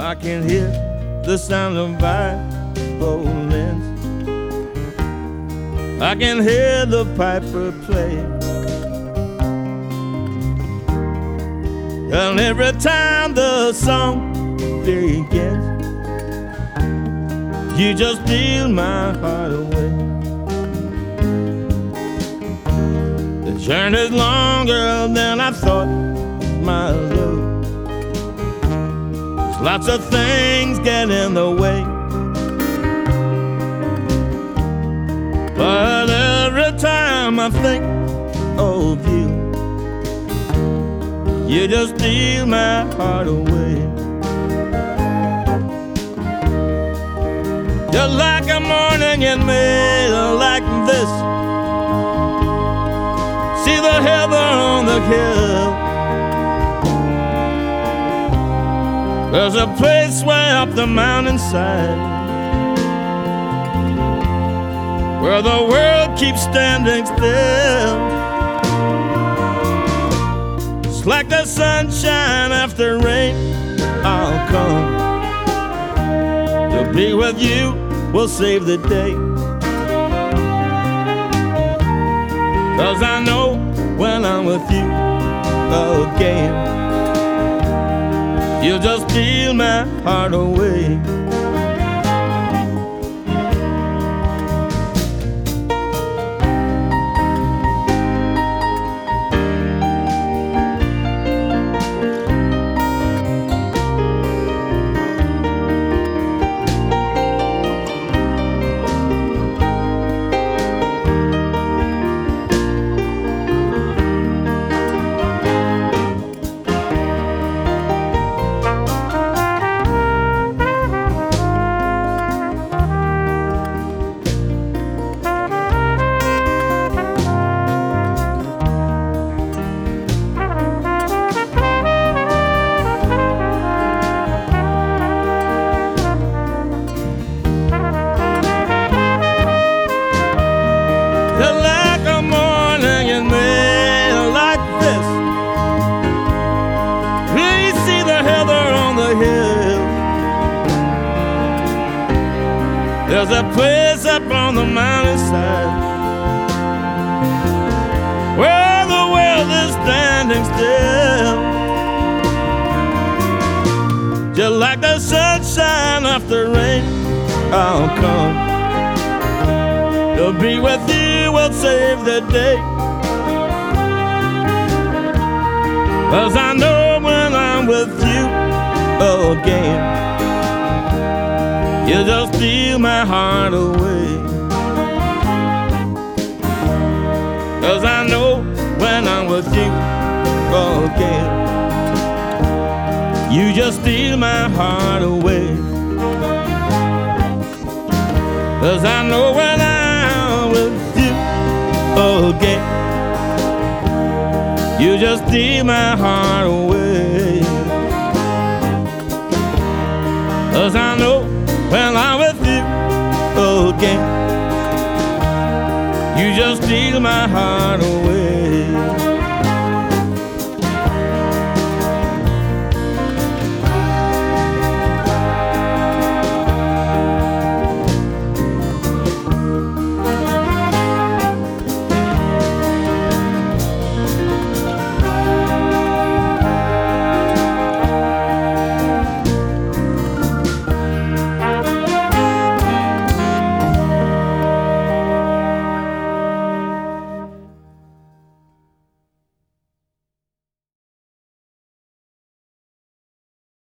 I can hear the sound of violins. I can hear the piper play. And every time the song begins, you just steal my heart away. The journey's longer than I thought, my love. There's lots of things get in the way, but every time I think of you, you just steal my heart away. Just like a morning in May, like this. See the heather on the hill. There's a place way up the mountainside where the world keeps standing still. It's like the sunshine after rain. I'll come to be with you, we'll save the day. 'Cause I know when I'm with you again, you'll just steal my heart away. Just like a morning in May, like this. Please see the heather on the hill. There's a place up on the mountainside where the world is standing still. Just like the sunshine after rain, I'll come to be with you, we'll save the day. 'Cause I know when I'm with you again, you just steal my heart away. 'Cause I know when I'm with you again, you just steal my heart away. 'Cause I know when I'm with you again, you just steal my heart away. 'Cause I know when I'm with you again, you just steal my heart away.